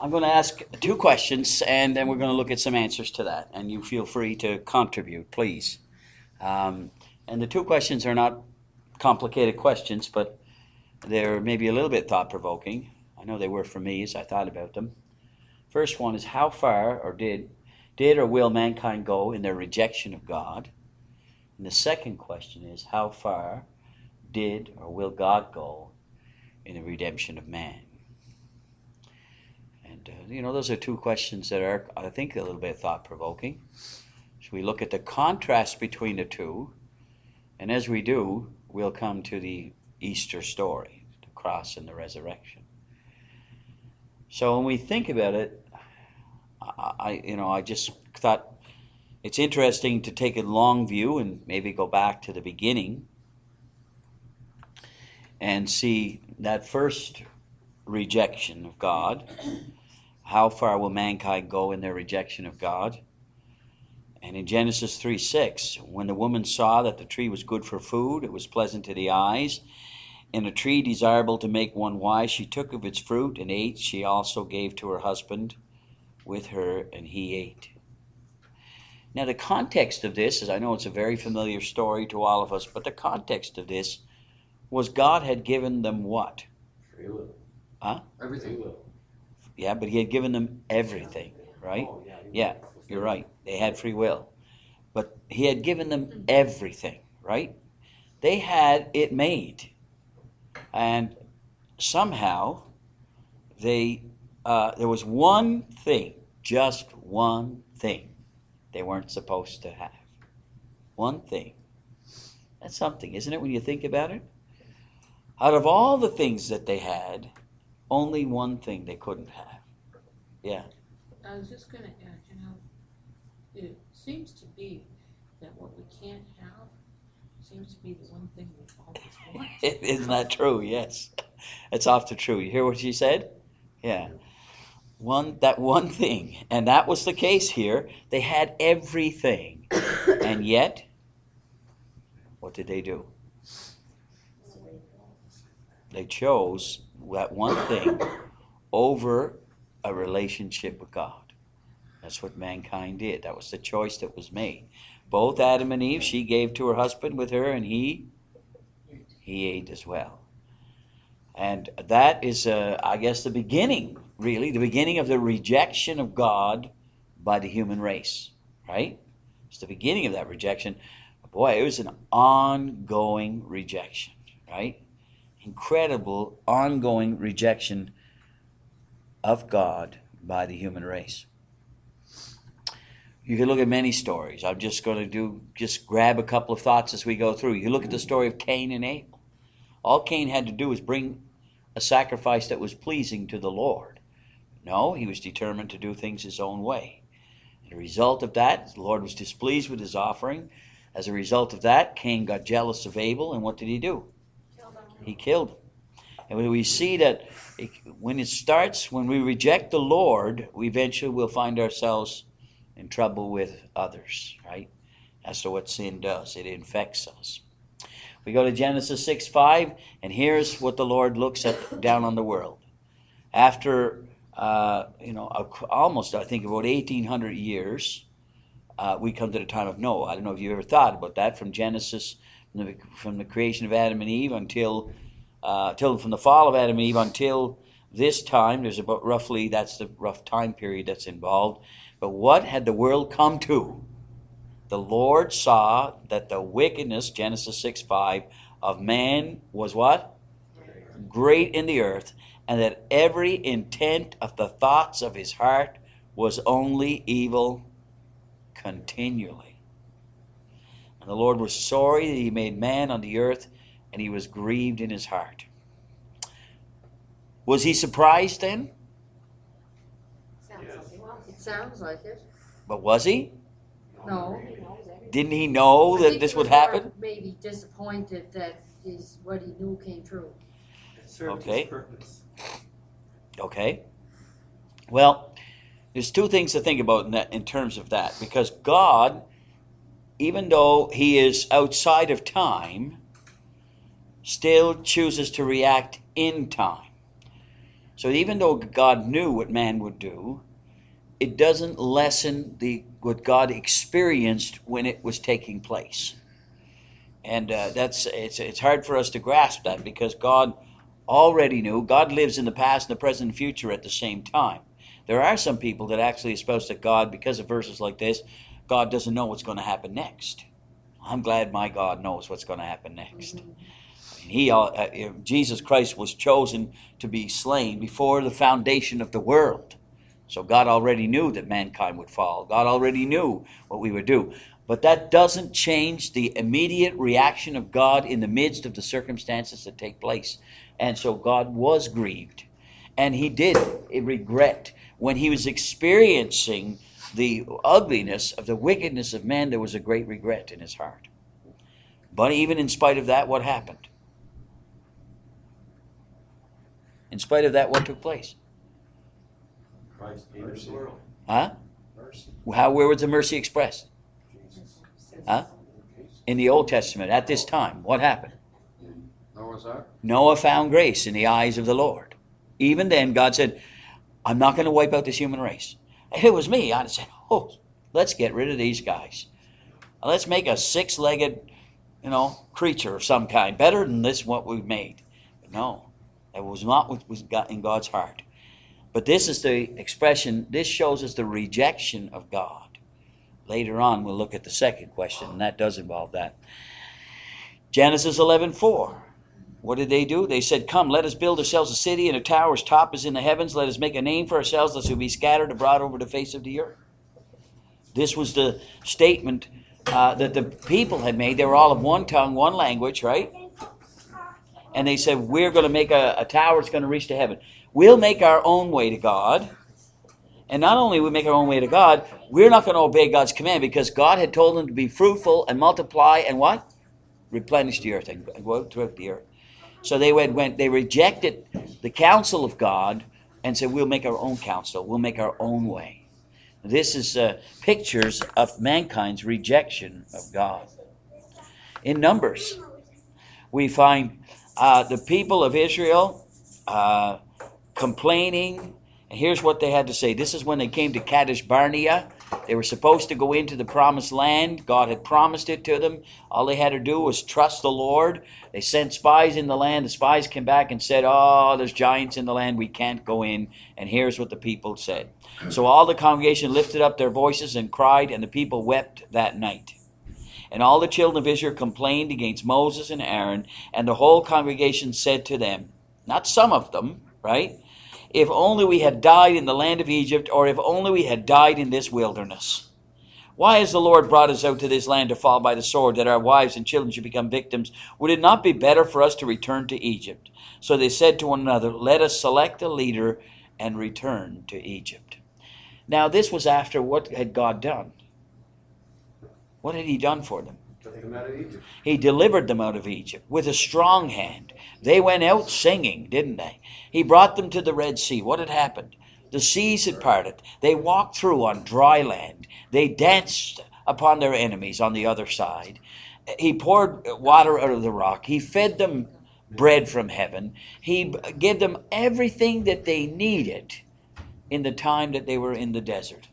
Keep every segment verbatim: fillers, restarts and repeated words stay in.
I'm going to ask two questions, and then we're going to look at some answers to that. And you feel free to contribute, please. Um, and the two questions are not complicated questions, but they're maybe a little bit thought-provoking. I know they were for me as I thought about them. First one is, how far or did, did or will mankind go in their rejection of God? And the second question is, how far did or will God go in the redemption of man? And, uh, you know, those are two questions that are, I think, a little bit thought-provoking. So we look at the contrast between the two, and as we do, we'll come to the Easter story, the cross and the resurrection. So when we think about it, I, I you know, I just thought it's interesting to take a long view and maybe go back to the beginning and see that first rejection of God. How far will mankind go in their rejection of God? And in Genesis three six, when the woman saw that the tree was good for food, it was pleasant to the eyes, and a tree desirable to make one wise, she took of its fruit and ate. She also gave to her husband with her, and he ate. Now the context of this is, I know it's a very familiar story to all of us, but the context of this was God had given them what? Free will. Huh? Everything. Free will. Yeah, but he had given them everything, right? Oh, yeah, yeah, you're right. They had free will. But he had given them everything, right? They had it made. And somehow, they uh, there was one thing, just one thing, they weren't supposed to have. One thing. That's something, isn't it, when you think about it? Out of all the things that they had, only one thing they couldn't have. Yeah. I was just going to add, you know, it seems to be that what we can't have seems to be the one thing we always want. Isn't that true? Yes. It's often true. You hear what she said? Yeah. One that one thing. And that was the case here. They had everything. And yet, what did they do? They chose that one thing over a relationship with God. That's what mankind did. That was the choice that was made. Both Adam and Eve, she gave to her husband with her, and he he ate as well. And that is, uh, I guess, the beginning, really, the beginning of the rejection of God by the human race, right? It's the beginning of that rejection. Boy, it was an ongoing rejection, right? Incredible, ongoing rejection of God by the human race. You can look at many stories. I'm just going to do, just grab a couple of thoughts as we go through. You look at the story of Cain and Abel. All Cain had to do was bring a sacrifice that was pleasing to the Lord. No, he was determined to do things his own way. And the result of that, the Lord was displeased with his offering. As a result of that, Cain got jealous of Abel, and what did he do? He killed him. And we see that it, when it starts, when we reject the Lord, we eventually will find ourselves in trouble with others, right? That's what sin does. It infects us. We go to Genesis six five, and here's what the Lord looks at down on the world. After, uh, you know, almost, I think, about eighteen hundred years, uh, we come to the time of Noah. I don't know if you ever thought about that, from Genesis, from the, from the creation of Adam and Eve until, uh, till from the fall of Adam and Eve until this time. There's about roughly, that's the rough time period that's involved. But what had the world come to? The Lord saw that the wickedness, Genesis six five, of man was what? Great in the earth, and that every intent of the thoughts of his heart was only evil continually. And the Lord was sorry that he made man on the earth, and he was grieved in his heart. Was he surprised then? Sounds like, well, it sounds like it. But was he? No. Didn't he know I that think this he would was more happen? Maybe disappointed that his what he knew came true. It served Okay. its purpose. Okay. Well, there's two things to think about in, that, in terms of that. Because God, even though he is outside of time, still chooses to react in time. So even though God knew what man would do, it doesn't lessen the what God experienced when it was taking place. And uh, that's it's it's hard for us to grasp that, because God already knew. God lives in the past, and the present, and future at the same time. There are some people that actually suppose that God, because of verses like this, God doesn't know what's going to happen next. I'm glad my God knows what's going to happen next. I mean, he, uh, Jesus Christ was chosen to be slain before the foundation of the world. So God already knew that mankind would fall. God already knew what we would do. But that doesn't change the immediate reaction of God in the midst of the circumstances that take place. And so God was grieved. And he did regret. When he was experiencing the ugliness of the wickedness of man, there was a great regret in his heart. But even in spite of that, what happened? In spite of that, what took place? Christ came into the world. Huh? Mercy. How, where was the mercy expressed? Huh? In the Old Testament, at this time, what happened? Noah's Ark. Noah found grace in the eyes of the Lord. Even then, God said, I'm not going to wipe out this human race. If it was me, I'd have said, oh, let's get rid of these guys. Let's make a six-legged, you know, creature of some kind, better than this what we've made. But no, that was not what was in God's heart. But this is the expression, this shows us the rejection of God. Later on, we'll look at the second question, and that does involve that. Genesis eleven four. What did they do? They said, come, let us build ourselves a city and a tower whose top is in the heavens. Let us make a name for ourselves, lest we be scattered abroad over the face of the earth. This was the statement uh, that the people had made. They were all of one tongue, one language, right? And they said, we're going to make a, a tower that's going to reach to heaven. We'll make our own way to God. And not only will we make our own way to God, we're not going to obey God's command, because God had told them to be fruitful and multiply and what? Replenish the earth and go out throughout the earth. So they went, went, they rejected the counsel of God and said, we'll make our own counsel. We'll make our own way. This is uh, pictures of mankind's rejection of God. In Numbers, we find uh, the people of Israel uh, complaining. And here's what they had to say. This is when they came to Kadesh Barnea. They were supposed to go into the promised land. God had promised it to them. All they had to do was trust the Lord. They sent spies in the land. The spies came back and said, oh, there's giants in the land. We can't go in. And here's what the people said. So all the congregation lifted up their voices and cried, and the people wept that night. And all the children of Israel complained against Moses and Aaron, and the whole congregation said to them, not some of them, right? If only we had died in the land of Egypt, or if only we had died in this wilderness. Why has the Lord brought us out to this land to fall by the sword, that our wives and children should become victims? Would it not be better for us to return to Egypt? So they said to one another, let us select a leader and return to Egypt. Now this was after what had God done? What had he done for them? Took them out of Egypt. He delivered them out of Egypt with a strong hand. They went out singing, didn't they? He brought them to the Red Sea. What had happened? The seas had parted. They walked through on dry land. They danced upon their enemies on the other side. He poured water out of the rock. He fed them bread from heaven. He gave them everything that they needed in the time that they were in the desert.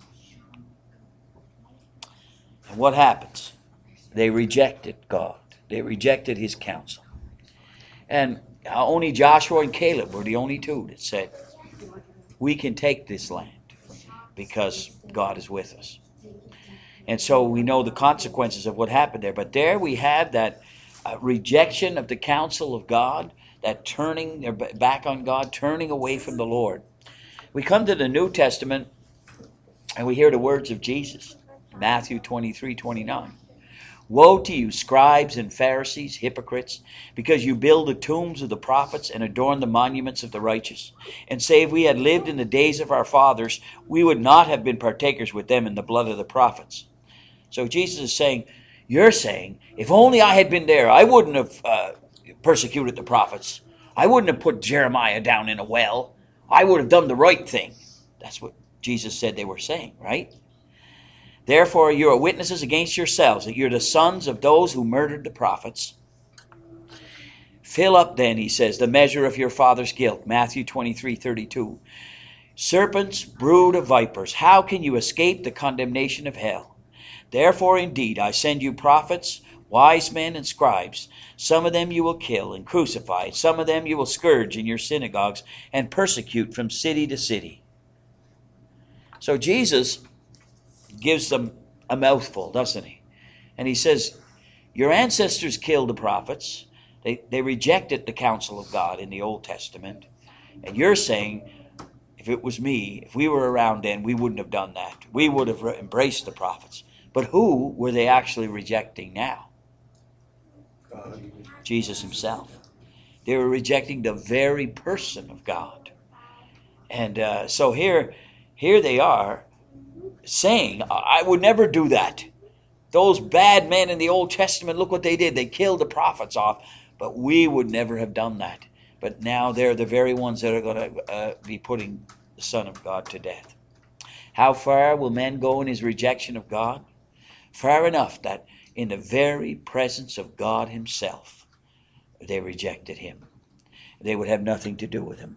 And what happens? They rejected God. They rejected his counsel. And only Joshua and Caleb were the only two that said, we can take this land because God is with us. And so we know the consequences of what happened there. But there we have that uh, rejection of the counsel of God, that turning their back on God, turning away from the Lord. We come to the New Testament and we hear the words of Jesus, Matthew twenty-three twenty-nine. Woe to you, scribes and Pharisees, hypocrites, because you build the tombs of the prophets and adorn the monuments of the righteous, and say, if we had lived in the days of our fathers, we would not have been partakers with them in the blood of the prophets. So Jesus is saying, you're saying, if only I had been there, I wouldn't have uh, persecuted the prophets. I wouldn't have put Jeremiah down in a well. I would have done the right thing. That's what Jesus said they were saying, right? Therefore, you are witnesses against yourselves that you're the sons of those who murdered the prophets. Fill up then, he says, the measure of your father's guilt. Matthew twenty-three thirty-two. Serpents, brood of vipers, how can you escape the condemnation of hell? Therefore, indeed, I send you prophets, wise men, and scribes. Some of them you will kill and crucify. Some of them you will scourge in your synagogues and persecute from city to city. So Jesus gives them a mouthful, doesn't he? And he says, your ancestors killed the prophets. They, they rejected the counsel of God in the Old Testament. And you're saying, if it was me, if we were around then, we wouldn't have done that. We would have embraced the prophets. But who were they actually rejecting now? God. Jesus himself. They were rejecting the very person of God. And uh, so here, here they are saying, I would never do that. Those bad men in the Old Testament, look what they did. They killed the prophets off. But we would never have done that. But now they're the very ones that are going to uh, be putting the Son of God to death. How far will men go in his rejection of God? Far enough that in the very presence of God himself, they rejected him. They would have nothing to do with him.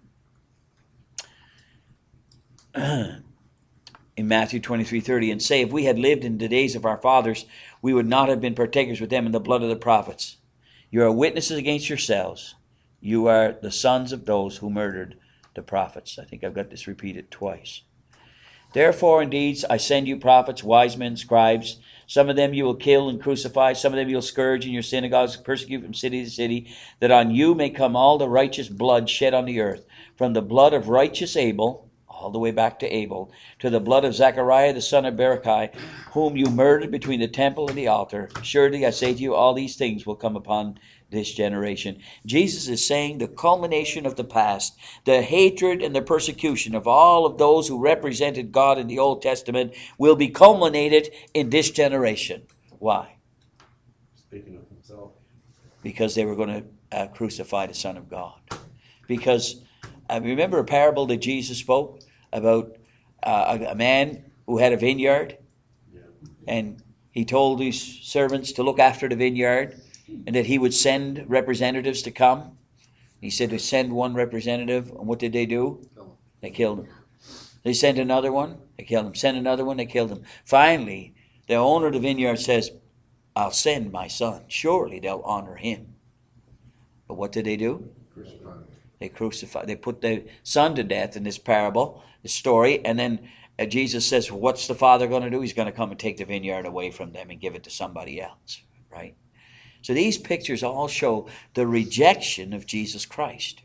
In Matthew twenty-three thirty, and say, if we had lived in the days of our fathers, we would not have been partakers with them in the blood of the prophets. You are witnesses against yourselves. You are the sons of those who murdered the prophets. I think I've got this repeated twice. Therefore, indeed, I send you prophets, wise men, scribes. Some of them you will kill and crucify. Some of them you will scourge in your synagogues, persecute from city to city, that on you may come all the righteous blood shed on the earth, from the blood of righteous Abel, all the way back to Abel, to the blood of Zechariah the son of Berechiah, whom you murdered between the temple and the altar. Surely I say to you, all these things will come upon this generation. Jesus is saying the culmination of the past, the hatred and the persecution of all of those who represented God in the Old Testament will be culminated in this generation. Why? Speaking of himself. Because they were going to uh, crucify the Son of God. Because uh, remember a parable that Jesus spoke about uh, a, a man who had a vineyard, Yeah. and he told his servants to look after the vineyard, and that he would send representatives to come. He said to send one representative, and what did they do? They killed him. They sent another one, they killed him. Sent another one, they killed him. Finally, the owner of the vineyard says, I'll send my son. Surely they'll honor him. But what did they do? Crucified. They crucified. They put the son to death in this parable, the story, and then uh, Jesus says, what's the father going to do? He's going to come and take the vineyard away from them and give it to somebody else, right? So these pictures all show the rejection of Jesus Christ.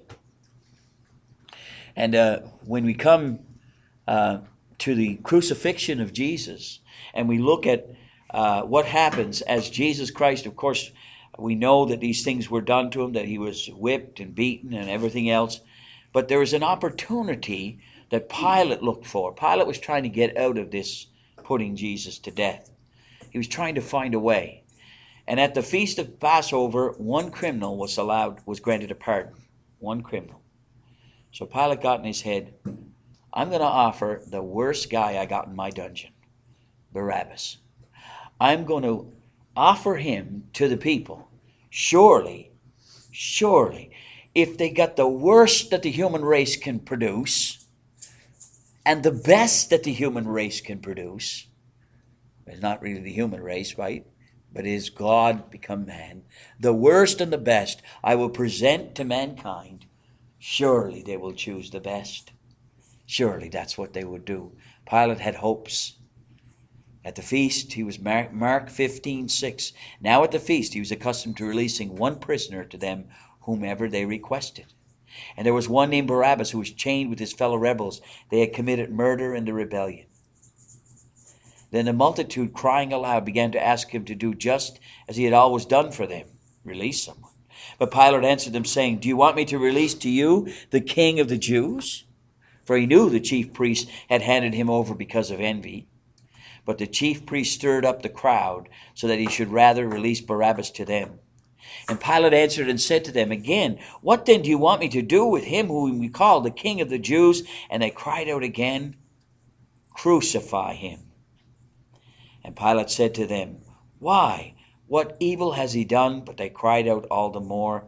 And uh, when we come uh, to the crucifixion of Jesus, and we look at uh, what happens as Jesus Christ, of course, we know that these things were done to him, that he was whipped and beaten and everything else. But there was an opportunity that Pilate looked for. Pilate was trying to get out of this putting Jesus to death. He was trying to find a way. And at the feast of Passover, one criminal was allowed, was granted a pardon. One criminal. So Pilate got in his head, I'm going to offer the worst guy I got in my dungeon, Barabbas. I'm going to offer him to the people. Surely, surely, if they got the worst that the human race can produce, and the best that the human race can produce, it's not really the human race, right? But is God become man? The worst and the best I will present to mankind. Surely they will choose the best. Surely that's what they would do. Pilate had hopes. At the feast, he was Mark, Mark fifteen six. Now at the feast, he was accustomed to releasing one prisoner to them, whomever they requested. And there was one named Barabbas who was chained with his fellow rebels. They had committed murder and a rebellion. Then the multitude, crying aloud, began to ask him to do just as he had always done for them, release someone. But Pilate answered them, saying, do you want me to release to you the king of the Jews? For he knew the chief priests had handed him over because of envy. But the chief priest stirred up the crowd so that he should rather release Barabbas to them. And Pilate answered and said to them again, what then do you want me to do with him whom we call the king of the Jews? And they cried out again, crucify him. And Pilate said to them, why? What evil has he done? But they cried out all the more,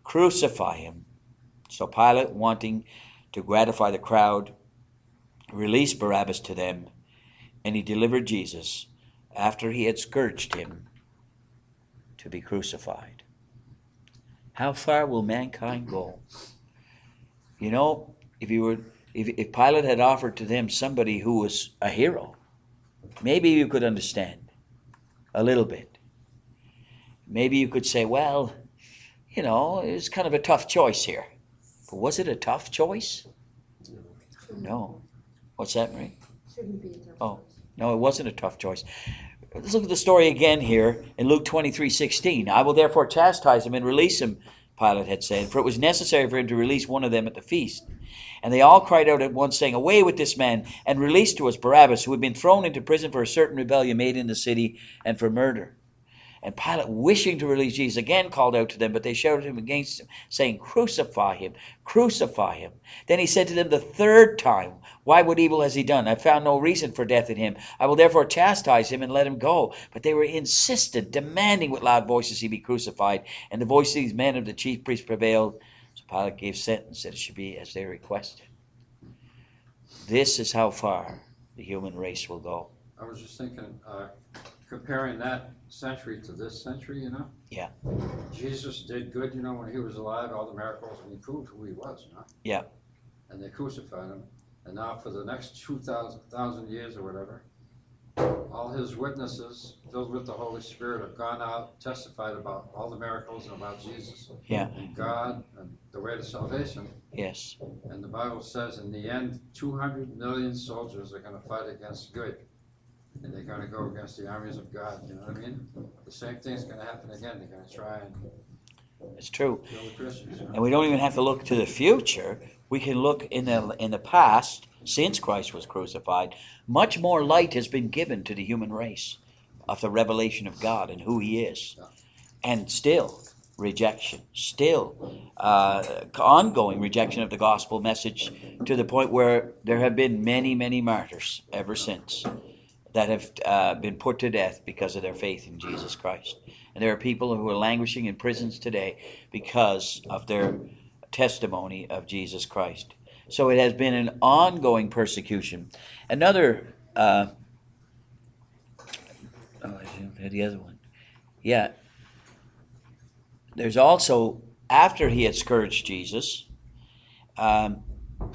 Crucify him. So Pilate, wanting to gratify the crowd, released Barabbas to them, and he delivered Jesus, after he had scourged him, to be crucified. How far will mankind go? You know, if you were, if, if Pilate had offered to them somebody who was a hero, maybe you could understand a little bit. Maybe you could say, well, you know, it's kind of a tough choice here. But was it a tough choice? No. What's that, Marie? Shouldn't be a tough Oh. choice. No, it wasn't a tough choice. Let's look at the story again here in Luke twenty-three sixteen. I will therefore chastise him and release him, Pilate had said, for it was necessary for him to release one of them at the feast. And they all cried out at once, saying, away with this man, and release to us Barabbas, who had been thrown into prison for a certain rebellion made in the city, and for murder. And Pilate, wishing to release Jesus, again called out to them, but they shouted him against him, saying, crucify him, crucify him. Then he said to them the third time, why, what evil has he done? I found no reason for death in him. I will therefore chastise him and let him go. But they were insistent, demanding with loud voices he be crucified. And the voice of these men of the chief priests prevailed. So Pilate gave sentence that it should be as they requested. This is how far the human race will go. I was just thinking, uh, comparing that century to this century, you know? Yeah. Jesus did good, you know, when he was alive, all the miracles, and he proved who he was, you know? Yeah. And they crucified him. And now for the next two thousand, thousand years or whatever, all his witnesses, filled with the Holy Spirit, have gone out, testified about all the miracles and about Jesus. Yeah. And God and the way to salvation. Yes. And the Bible says in the end, two hundred million soldiers are going to fight against good. And they're going to go against the armies of God, you know what I mean? The same thing's going to happen again. They're going to try and It's true. kill the Christians. You know? And we don't even have to look to the future. We can look in the in the past, since Christ was crucified. Much more light has been given to the human race of the revelation of God and who he is. And still rejection, still uh, ongoing rejection of the gospel message, to the point where there have been many, many martyrs ever since that have uh, been put to death because of their faith in Jesus Christ. And there are people who are languishing in prisons today because of their testimony of Jesus Christ. So it has been an ongoing persecution. Another, uh, oh, I had the other one. Yeah. There's also, after he had scourged Jesus, um,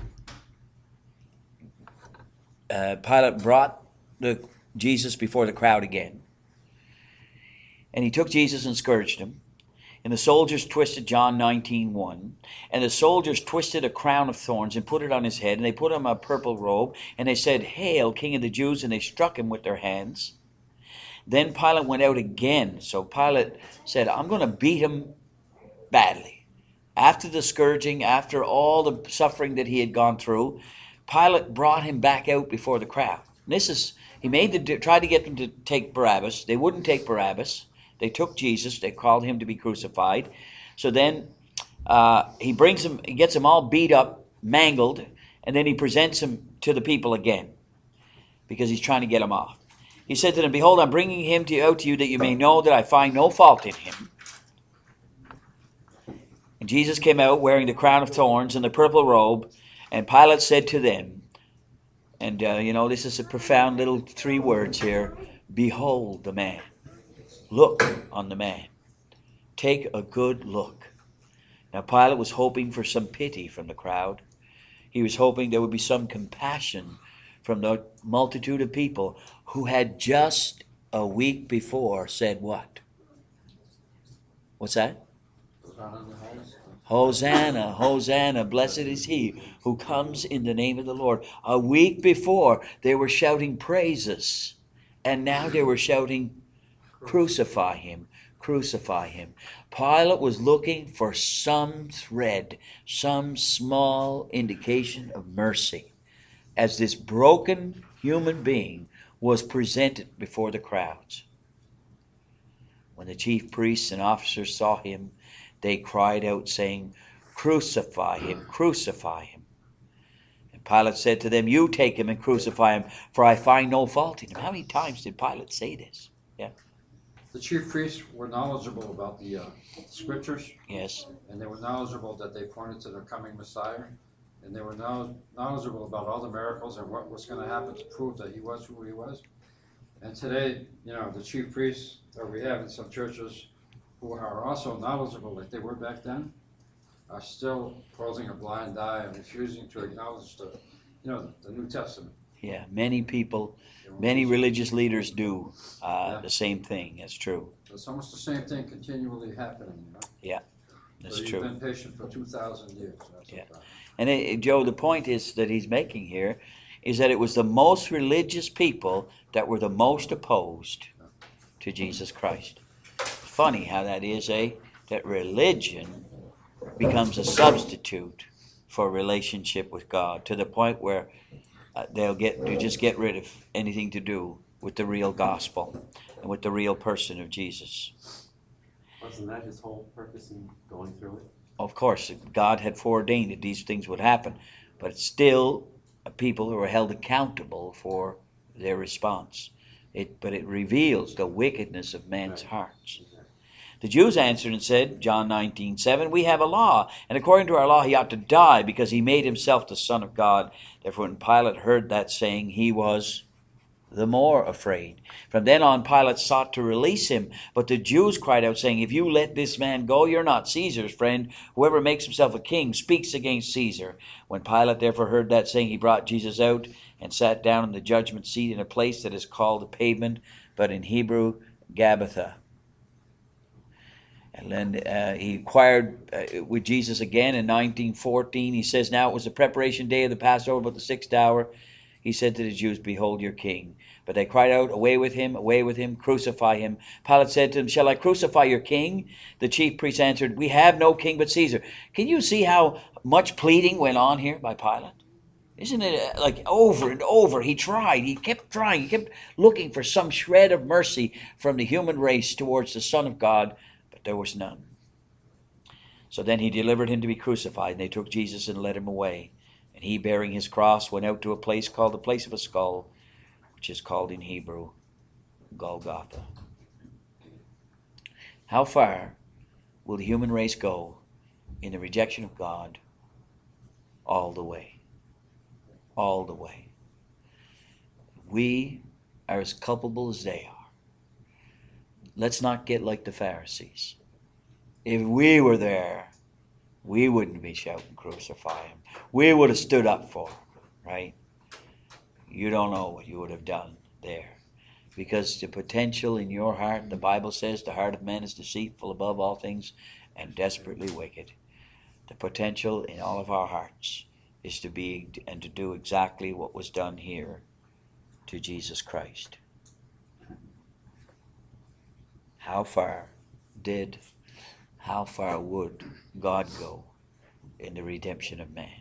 uh, Pilate brought the Jesus before the crowd again. And he took Jesus and scourged him. And the soldiers twisted, John nineteen one, and the soldiers twisted a crown of thorns and put it on his head, and they put him a purple robe, and they said, Hail, King of the Jews, and they struck him with their hands. Then Pilate went out again. So Pilate said, I'm going to beat him badly. After the scourging, after all the suffering that he had gone through, Pilate brought him back out before the crowd. And this is, he made the, tried to get them to take Barabbas. They wouldn't take Barabbas. They took Jesus. They called him to be crucified. So then uh, he brings him, he gets them all beat up, mangled, and then he presents him to the people again because he's trying to get them off. He said to them, Behold, I'm bringing him to, out to you that you may know that I find no fault in him. And Jesus came out wearing the crown of thorns and the purple robe, and Pilate said to them, and uh, you know, this is a profound little three words here, Behold the man. Look on the man. Take a good look. Now Pilate was hoping for some pity from the crowd. He was hoping there would be some compassion from the multitude of people who had just a week before said what? What's that? Hosanna, Hosanna, blessed is he who comes in the name of the Lord. A week before they were shouting praises, and now they were shouting, Crucify him, crucify him. Pilate was looking for some thread, some small indication of mercy, as this broken human being was presented before the crowds. When the chief priests and officers saw him, they cried out, saying, Crucify him, crucify him. And Pilate said to them, You take him and crucify him, for I find no fault in him. How many times did Pilate say this? Yeah. the chief priests were knowledgeable about the uh, scriptures, Yes. and they were knowledgeable that they pointed to the coming Messiah, and they were knowl- knowledgeable about all the miracles and what was going to happen to prove that he was who he was. And today, you know, the chief priests that we have in some churches who are also knowledgeable like they were back then are still closing a blind eye and refusing to acknowledge the, you know, the New Testament. Yeah. Many people, They won't many use it. religious leaders do uh, Yeah. the same thing. It's true. It's almost the same thing continually happening, you know? That's So true. You've been patient for two thousand years. That's Yeah. about it. And it, Joe, the point is that he's making here is that it was the most religious people that were the most opposed to Jesus Christ. Funny how that is, eh? That religion becomes a substitute for relationship with God to the point where uh, they'll get to just get rid of anything to do with the real gospel and with the real person of Jesus. Wasn't that his whole purpose in going through it? Of course, God had foreordained that these things would happen, but it's still people who are held accountable for their response. It, but it reveals the wickedness of man's Right. hearts. The Jews answered and said, John nineteen seven, we have a law, and according to our law he ought to die because he made himself the Son of God. Therefore when Pilate heard that saying, he was the more afraid. From then on Pilate sought to release him, but the Jews cried out, saying, if you let this man go, you're not Caesar's friend. Whoever makes himself a king speaks against Caesar. When Pilate therefore heard that saying, he brought Jesus out and sat down in the judgment seat in a place that is called the pavement, but in Hebrew, Gabbatha. And then uh, he inquired uh, with Jesus again in nineteen fourteen. He says, now it was the preparation day of the Passover, about the sixth hour. He said to the Jews, behold your king. But they cried out, away with him, away with him, crucify him. Pilate said to them, shall I crucify your king? The chief priests answered, we have no king but Caesar. Can you see how much pleading went on here by Pilate? Isn't it uh, like over and over? He tried, he kept trying, he kept looking for some shred of mercy from the human race towards the Son of God, but there was none. So then he delivered him to be crucified, and they took Jesus and led him away. And he, bearing his cross, went out to a place called the place of a skull, which is called in Hebrew Golgotha. How far will the human race go in the rejection of God? All the way. All the way. We are as culpable as they are. Let's not get like the Pharisees. If we were there, we wouldn't be shouting, crucify him. We would have stood up for him, right? You don't know what you would have done there. Because the potential in your heart, the Bible says the heart of man is deceitful above all things and desperately wicked. The potential in all of our hearts is to be and to do exactly what was done here to Jesus Christ. How far did, how far would God go in the redemption of man?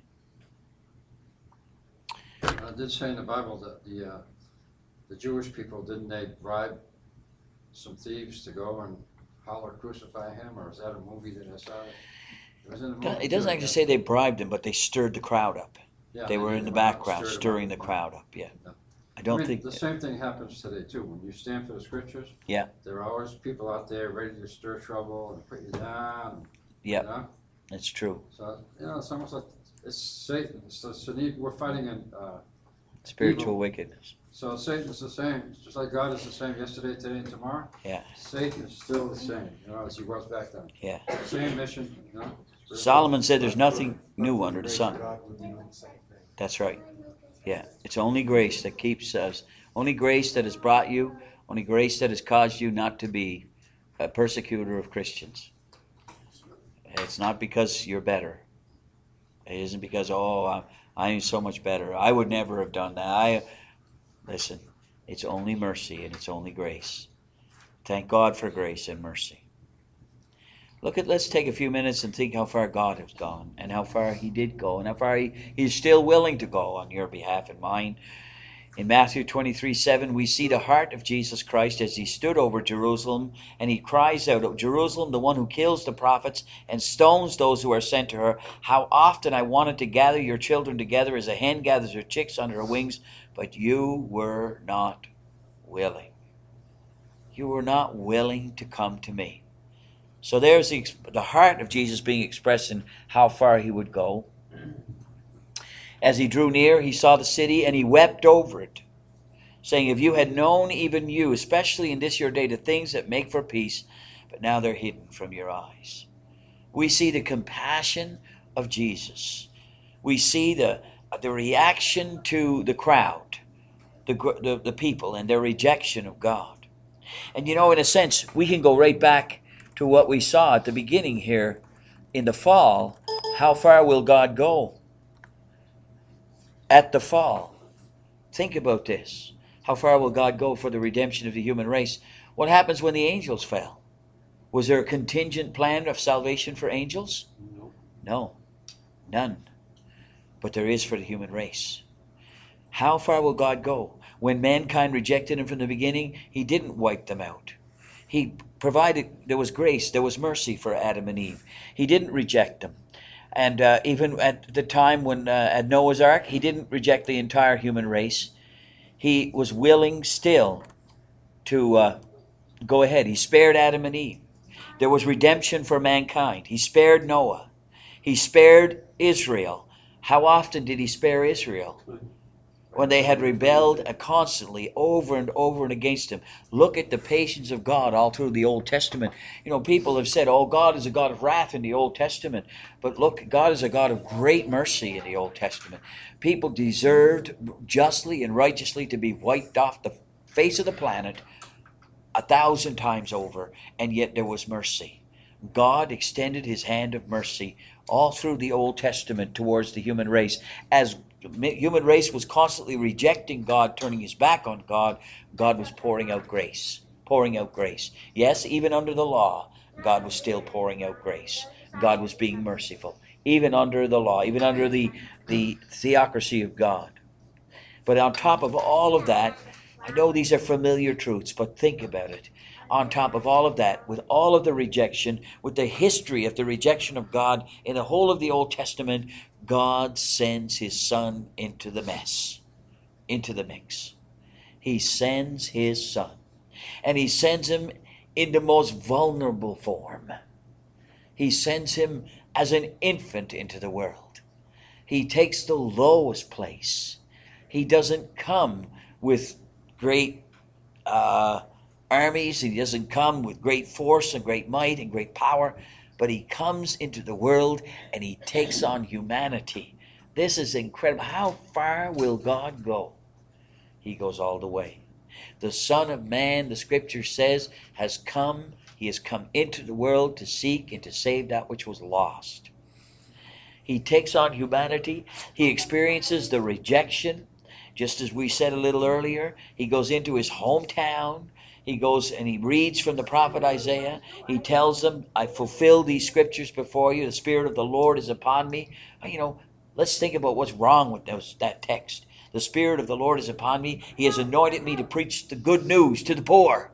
Uh, It did say in the Bible that the uh, the Jewish people, didn't they bribe some thieves to go and holler crucify him, or is that a movie that I saw? It was in a movie It doesn't too, actually yeah. say they bribed him, but they stirred the crowd up. Yeah, They were did. in the went out and background stirred 'em stirring up. the crowd up, yeah. Yeah. I don't I mean, think, the same thing happens today too. When you stand for the scriptures, Yeah. there are always people out there ready to stir trouble and put you down. Yep. You know? it's true. So you know, it's almost like it's Satan. So, so the- we're fighting in. Uh, Spiritual Evil. wickedness. so Satan is the same, just like God is the same yesterday, today, and tomorrow. Yeah. Satan is still the same, you know, as he was back then. Yeah. Same mission, you know. Solomon said there's nothing new under the Grace of sun. God would be doing the same thing. That's right. Yeah. It's only grace that keeps us, only grace that has brought you, only grace that has caused you not to be a persecutor of Christians. It's not because you're better. It isn't because, oh, I'm, I'm so much better. I would never have done that. I Listen, it's only mercy and it's only grace. Thank God for grace and mercy. Look at, let's take a few minutes and think how far God has gone and how far he did go and how far he, he's still willing to go on your behalf and mine. In Matthew twenty-three seven, we see the heart of Jesus Christ as he stood over Jerusalem and he cries out, "O Jerusalem, the one who kills the prophets and stones those who are sent to her, how often I wanted to gather your children together as a hen gathers her chicks under her wings, but you were not willing." you were not willing to come to me. So there's the, the heart of Jesus being expressed in how far he would go. As he drew near, he saw the city, and he wept over it, saying, if you had known, even you, especially in this your day, the things that make for peace, but now they're hidden from your eyes. We see the compassion of Jesus. We see the, the reaction to the crowd, the, the, the people, and their rejection of God. And you know, in a sense, we can go right back to what we saw at the beginning here in the fall. How far will God go? At the fall. Think about this. How far will God go for the redemption of the human race? What happens when the angels fell? Was there a contingent plan of salvation for angels? No. No. None. But there is for the human race. How far will God go? When mankind rejected him from the beginning, he didn't wipe them out. He provided, there was grace, there was mercy for Adam and Eve. He didn't reject them. And uh, even at the time when uh, at Noah's Ark, he didn't reject the entire human race. He was willing still to uh, go ahead. He spared Adam and Eve. There was redemption for mankind. He spared Noah. He spared Israel. How often did he spare Israel? When they had rebelled constantly over and over and against him. Look at the patience of God all through the Old Testament. You know, people have said, oh, God is a God of wrath in the Old Testament. But look, God is a God of great mercy in the Old Testament. People deserved justly and righteously to be wiped off the face of the planet a thousand times over, and yet there was mercy. God extended his hand of mercy all through the Old Testament towards the human race. As the human race was constantly rejecting God, turning his back on God, God was pouring out grace, pouring out grace. Yes, even under the law, God was still pouring out grace. God was being merciful, even under the law, even under the, the theocracy of God. But on top of all of that, I know these are familiar truths, but think about it. On top of all of that, with all of the rejection, with the history of the rejection of God in the whole of the Old Testament, God sends his Son into the mess, into the mix. He sends his Son. And he sends him in the most vulnerable form. He sends him as an infant into the world. He takes the lowest place. He doesn't come with great uh, armies. He doesn't come with great force and great might and great power. But he comes into the world and he takes on humanity. This is incredible. How far will God go? He goes all the way. The Son of Man, the Scripture says, has come. He has come into the world to seek and to save that which was lost. He takes on humanity. He experiences the rejection. Just as we said a little earlier, he goes into his hometown. He goes and he reads from the prophet Isaiah. He tells them, I fulfill these scriptures before you. The Spirit of the Lord is upon me. You know, let's think about what's wrong with those, that text. The Spirit of the Lord is upon me. He has anointed me to preach the good news to the poor,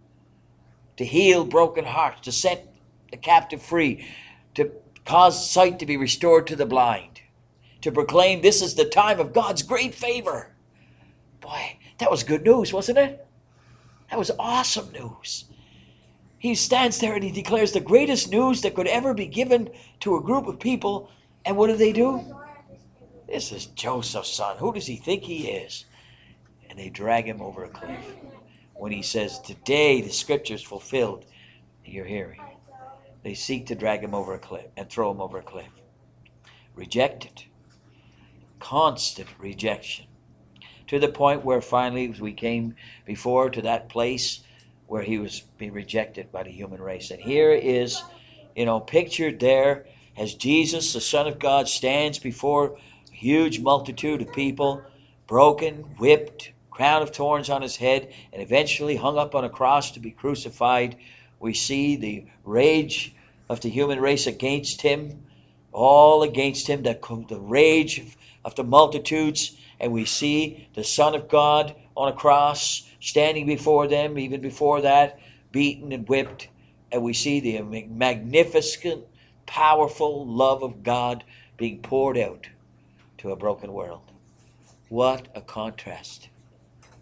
to heal broken hearts, to set the captive free, to cause sight to be restored to the blind, to proclaim this is the time of God's great favor. Boy, that was good news, wasn't it? That was awesome news. He stands there and he declares the greatest news that could ever be given to a group of people. And what do they do? This is Joseph's son. Who does he think he is? And they drag him over a cliff. When he says, today the scripture's fulfilled in your hearing. They seek to drag him over a cliff and throw him over a cliff. Rejected. Constant rejection. To the point where finally we came before to that place where he was being rejected by the human race. And here is, you know, pictured there as Jesus, the Son of God, stands before a huge multitude of people, broken, whipped, crown of thorns on his head, and eventually hung up on a cross to be crucified. We see the rage of the human race against him, all against him, the, the rage of the multitudes. And we see the Son of God on a cross, standing before them, even before that, beaten and whipped. And we see the magnificent, powerful love of God being poured out to a broken world. What a contrast.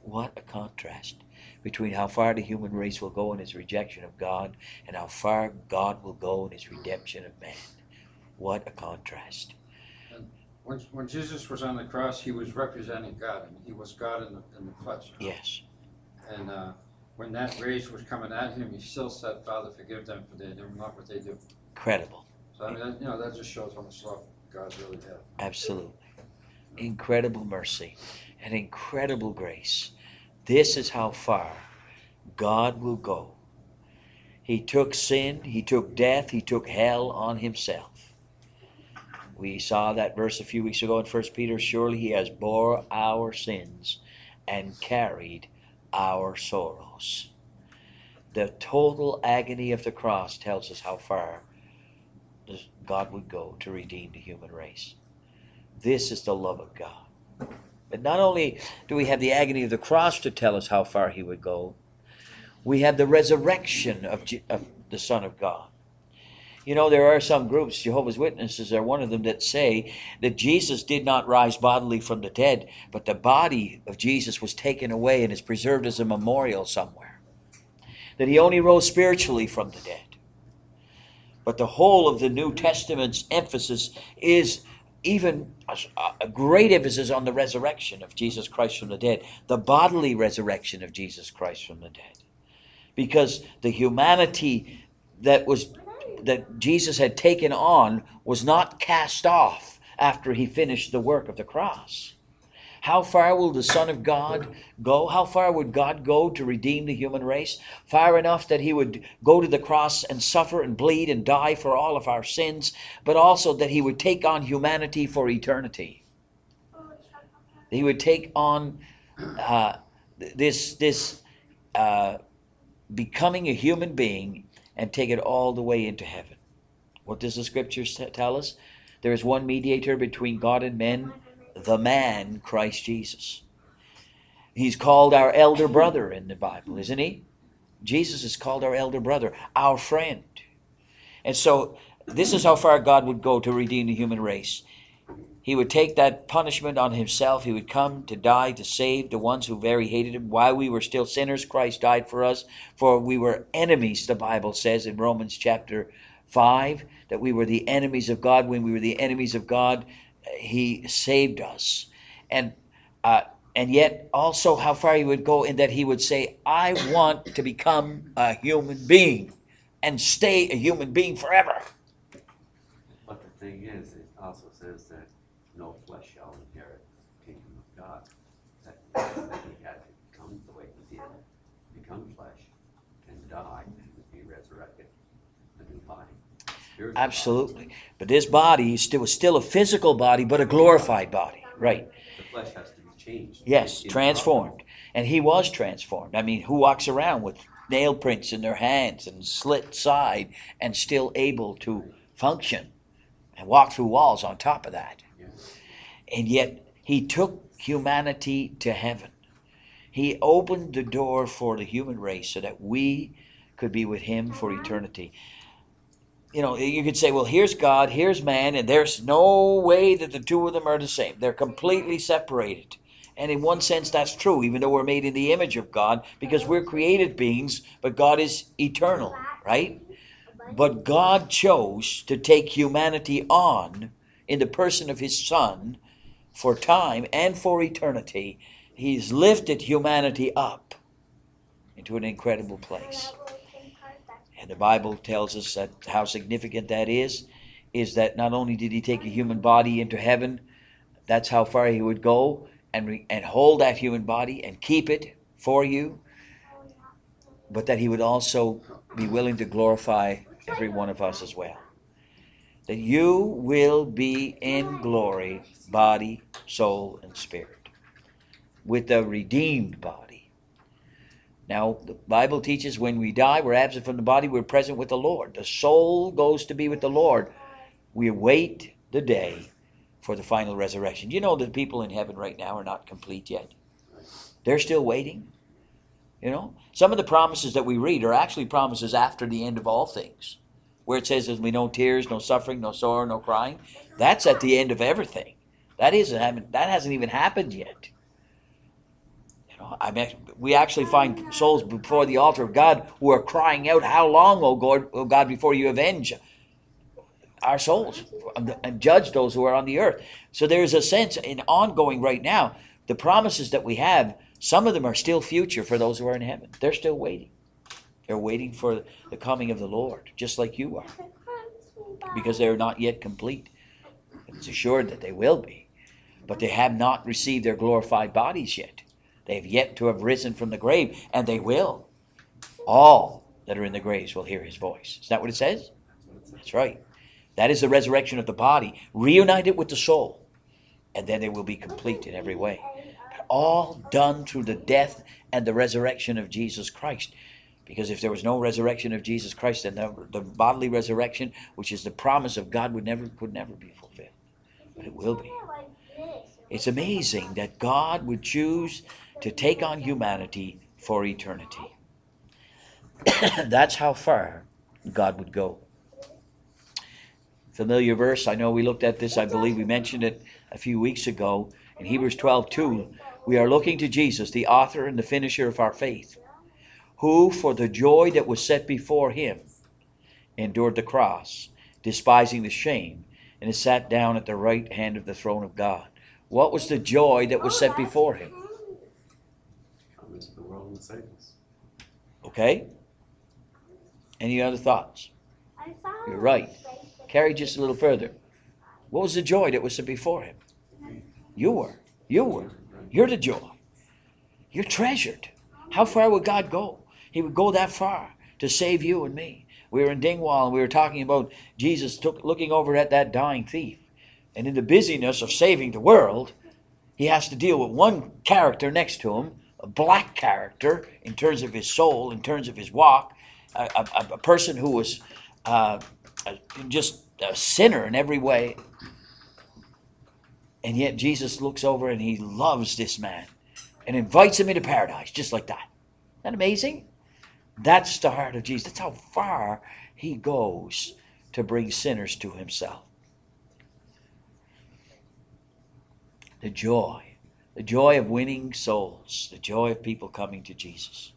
What a contrast between how far the human race will go in its rejection of God and how far God will go in his redemption of man. What a contrast. When, when Jesus was on the cross, he was representing God. I mean, he was God in the, in the flesh. Yes. And uh, when that rage was coming at him, he still said, Father, forgive them, for they know not what they do. Incredible. So, I mean, that, you know, that just shows how much love God really had. Absolutely. Incredible mercy and incredible grace. This is how far God will go. He took sin, he took death, he took hell on himself. We saw that verse a few weeks ago in First Peter. Surely he has bore our sins and carried our sorrows. The total agony of the cross tells us how far God would go to redeem the human race. This is the love of God. But not only do we have the agony of the cross to tell us how far he would go, we have the resurrection of, Je- of the Son of God. You know, there are some groups, Jehovah's Witnesses are one of them, that say that Jesus did not rise bodily from the dead, but the body of Jesus was taken away and is preserved as a memorial somewhere. That he only rose spiritually from the dead. But the whole of the New Testament's emphasis is even a, a great emphasis on the resurrection of Jesus Christ from the dead, the bodily resurrection of Jesus Christ from the dead. Because the humanity that was that Jesus had taken on was not cast off after he finished the work of the cross. How far will the Son of God go? How far would God go to redeem the human race? Far enough that he would go to the cross and suffer and bleed and die for all of our sins, but also that he would take on humanity for eternity. He would take on uh, this, this uh, becoming a human being and take it all the way into heaven. What does the scriptures tell us? There is one mediator between God and men, the man, Christ Jesus. He's called our elder brother in the Bible, isn't he? Jesus is called our elder brother, our friend. And so this is how far God would go to redeem the human race. He would take that punishment on himself. He would come to die to save the ones who very hated him. While we were still sinners, Christ died for us. For we were enemies, the Bible says in Romans chapter five, that we were the enemies of God. When we were the enemies of God, he saved us. And uh, and yet also how far he would go in that he would say, I want to become a human being and stay a human being forever. But the thing is, it also says that no flesh shall inherit the kingdom of God. That, that he had to come the way he did, become flesh, and die, and be resurrected, a new body. Spiritual Absolutely. body. But this body is still, was still a physical body, but a glorified body. Right. The flesh has to be changed. Yes, In- in transformed. And he was transformed. I mean, who walks around with nail prints in their hands and slit side and still able to function and walk through walls on top of that? Yeah. And yet he took humanity to heaven. He opened the door for the human race so that we could be with him for eternity. You know, you could say, well, here's God, here's man, and there's no way that the two of them are the same. They're completely separated. And in one sense, that's true, even though we're made in the image of God, because we're created beings, but God is eternal, right? But God chose to take humanity on in the person of his Son for time and for eternity. He's lifted humanity up into an incredible place. And the Bible tells us that how significant that is, is that not only did he take a human body into heaven, that's how far he would go, and re, and hold that human body and keep it for you, but that he would also be willing to glorify every one of us as well. That you will be in glory, body, soul, and spirit, with a redeemed body. Now, the Bible teaches when we die, we're absent from the body, we're present with the Lord. The soul goes to be with the Lord. We await the day for the final resurrection. You know that people in heaven right now are not complete yet. They're still waiting. You know, some of the promises that we read are actually promises after the end of all things, where it says there'll be no tears, no suffering, no sorrow, no crying. That's at the end of everything. That isn't that hasn't even happened yet. You know, I mean, we actually find souls before the altar of God who are crying out, "How long, O God, O God, before you avenge our souls and judge those who are on the earth?" So there is a sense in ongoing right now. The promises that we have, some of them are still future for those who are in heaven. They're still waiting. They're waiting for the coming of the Lord, just like you are, because they're not yet complete. It's assured that they will be, but they have not received their glorified bodies yet. They have yet to have risen from the grave, and they will. All that are in the graves will hear his voice. Is that what it says? That's right. That is the resurrection of the body, reunited with the soul, and then they will be complete in every way. But all done through the death and the resurrection of Jesus Christ. Because if there was no resurrection of Jesus Christ, then the, the bodily resurrection, which is the promise of God, would never could never be fulfilled. But it will be. It's amazing that God would choose to take on humanity for eternity. That's how far God would go. Familiar verse. I know we looked at this. I believe we mentioned it a few weeks ago. In Hebrews twelve two, we are looking to Jesus, the author and the finisher of our faith, who for the joy that was set before him endured the cross, despising the shame, and is sat down at the right hand of the throne of God. What was the joy that was set before him? Come into the world and save us. Okay? Any other thoughts? You're right. Carry just a little further. What was the joy that was set before him? You were. You were. You're the joy. You're treasured. How far would God go? He would go that far to save you and me. We were in Dingwall and we were talking about Jesus took, looking over at that dying thief. And in the busyness of saving the world, he has to deal with one character next to him, a black character in terms of his soul, in terms of his walk, a, a, a person who was uh, just a sinner in every way. And yet Jesus looks over and he loves this man and invites him into paradise just like that. Isn't that amazing? That's the heart of Jesus. That's how far he goes to bring sinners to himself. The joy. The joy of winning souls. The joy of people coming to Jesus.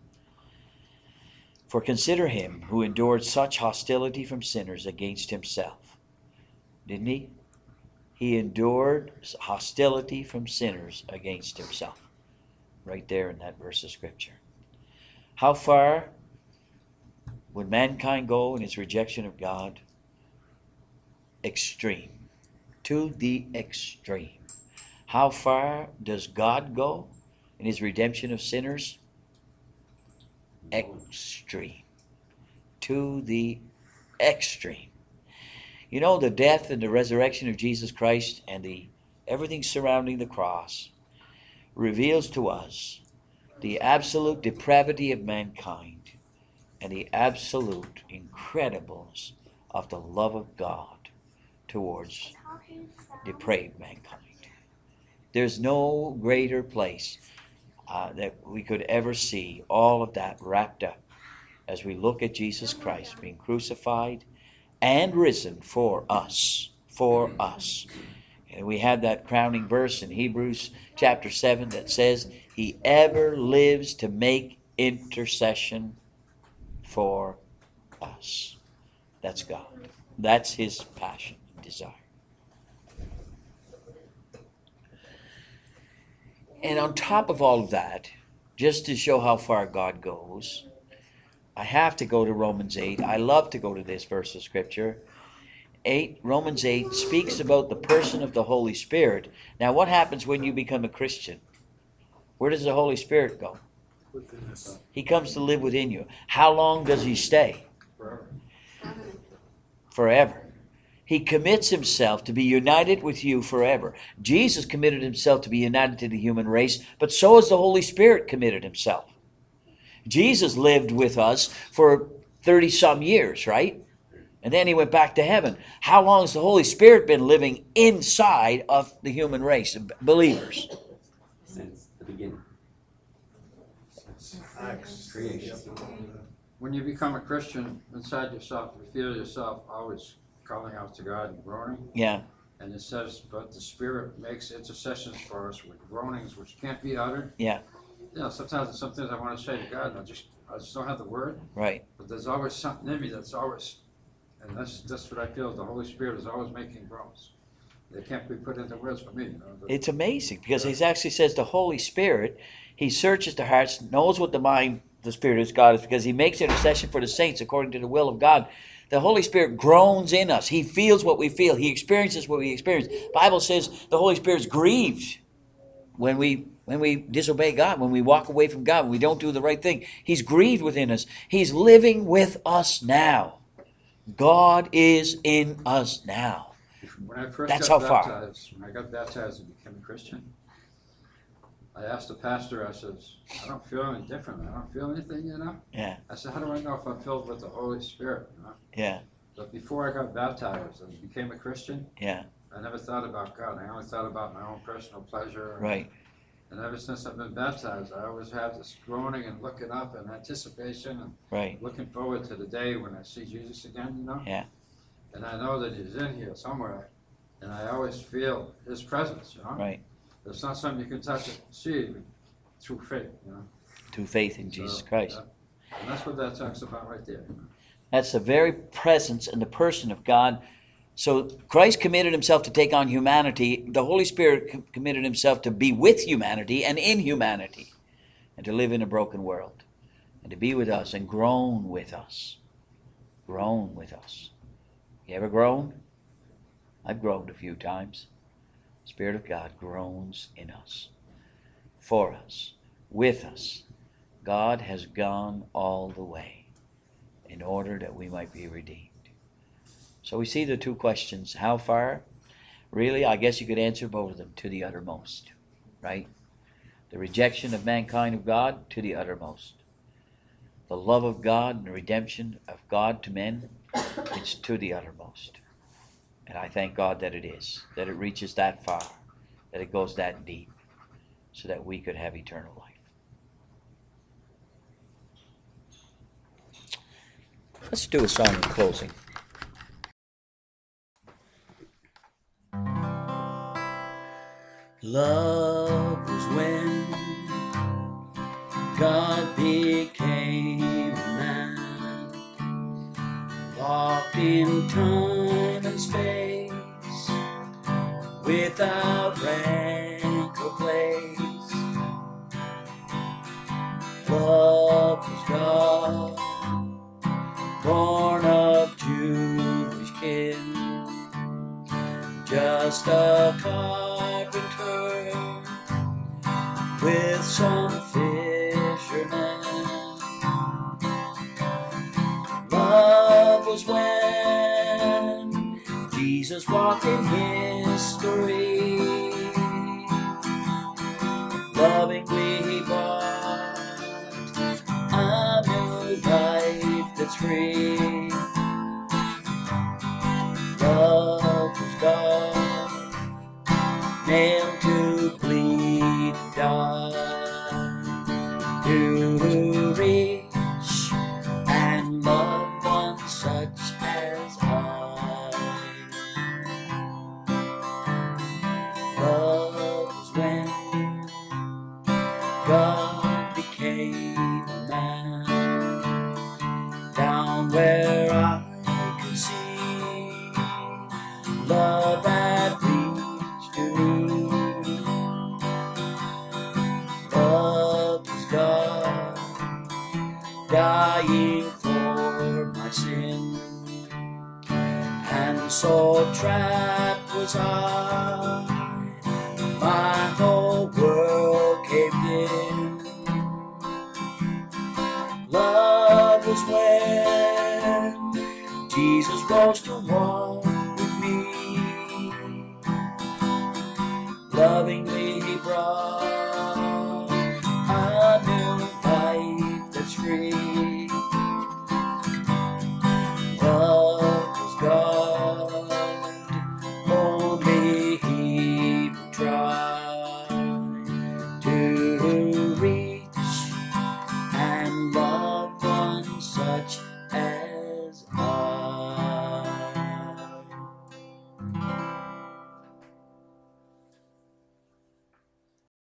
For consider him who endured such hostility from sinners against himself. Didn't he? He endured hostility from sinners against himself. Right there in that verse of Scripture. How far would mankind go in its rejection of God? Extreme. To the extreme. How far does God go in his redemption of sinners? Extreme. To the extreme. You know, the death and the resurrection of Jesus Christ and the everything surrounding the cross reveals to us the absolute depravity of mankind and the absolute incredibleness of the love of God towards depraved mankind. There's no greater place uh, that we could ever see all of that wrapped up as we look at Jesus Christ being crucified and risen for us, for us. And we have that crowning verse in Hebrews chapter seven that says, he ever lives to make intercession for us. That's God. That's his passion and desire. And on top of all of that, just to show how far God goes, I have to go to Romans eight. I love to go to this verse of Scripture. eight, Romans eight speaks about the person of the Holy Spirit. Now, what happens when you become a Christian? Where does the Holy Spirit go? Within us. He comes to live within you. How long does he stay? Forever. Forever. He commits himself to be united with you forever. Jesus committed himself to be united to the human race, but so has the Holy Spirit committed himself. Jesus lived with us for thirty-some years, right? And then he went back to heaven. How long has the Holy Spirit been living inside of the human race, believers? Since the beginning. Acts. Creation. When you become a Christian, inside yourself, you feel yourself always calling out to God and groaning. Yeah. And it says, but the Spirit makes intercessions for us with groanings which can't be uttered. Yeah. you know, sometimes there's some things I want to say to God, and I just, I just don't have the word. Right. But there's always something in me that's always, and that's that's what I feel. The Holy Spirit is always making groans. They can't be put into words for me. You know, but, It's amazing because he actually says the Holy Spirit, he searches the hearts, knows what the mind, the Spirit is God is, because he makes intercession for the saints according to the will of God. The Holy Spirit groans in us. He feels what we feel. He experiences what we experience. The Bible says the Holy Spirit is grieved when we when we disobey God, when we walk away from God, when we don't do the right thing. He's grieved within us. He's living with us now. God is in us now. when I first That's got how far. baptized, when I got baptized and became a Christian, I asked the pastor, I says, I don't feel any different. I don't feel anything, you know? Yeah, I said, how do I know if I'm filled with the Holy Spirit, you know? yeah, But before I got baptized and became a Christian, yeah, I never thought about God. I only thought about my own personal pleasure. right. And ever since I've been baptized, I always have this groaning and looking up and anticipation and Right. looking forward to the day when I see Jesus again, you know? Yeah. And I know that he's in here somewhere. And I always feel his presence, you know? Right. It's not something you can touch and see through faith, you know? Through faith in Jesus So, Christ. yeah. And that's what that talks about right there. You know? That's the very presence and the person of God. So Christ committed himself to take on humanity. The Holy Spirit com- committed himself to be with humanity and in humanity and to live in a broken world and to be with us and groan with us. Groan with us. You ever groan? I've groaned a few times. The Spirit of God groans in us, for us, with us. God has gone all the way in order that we might be redeemed. So we see the two questions. How far? Really, I guess you could answer both of them, to the uttermost, right? The rejection of mankind of God, to the uttermost. The love of God and the redemption of God to men, it's to the uttermost. And I thank God that it is, that it reaches that far, that it goes that deep, so that we could have eternal life. Let's do a song in closing. Love was when God became a man, walked in time and space, without rank or place. Love was God, born of Jewish kin, just a carpenter with some fishermen. Love was when Jesus walked in history, lovingly he brought a new life that's free. Love was God, nailed to bleed and die, to reach and love one such as I. Love was when God became a man, down where I could see love had reached to me. Love was God, dying for my sin, and so trapped was I, my whole world caved in. Love was when Jesus rose to walk with me, lovingly he brought a new life that's free. Love was God, only he would try to reach and love one such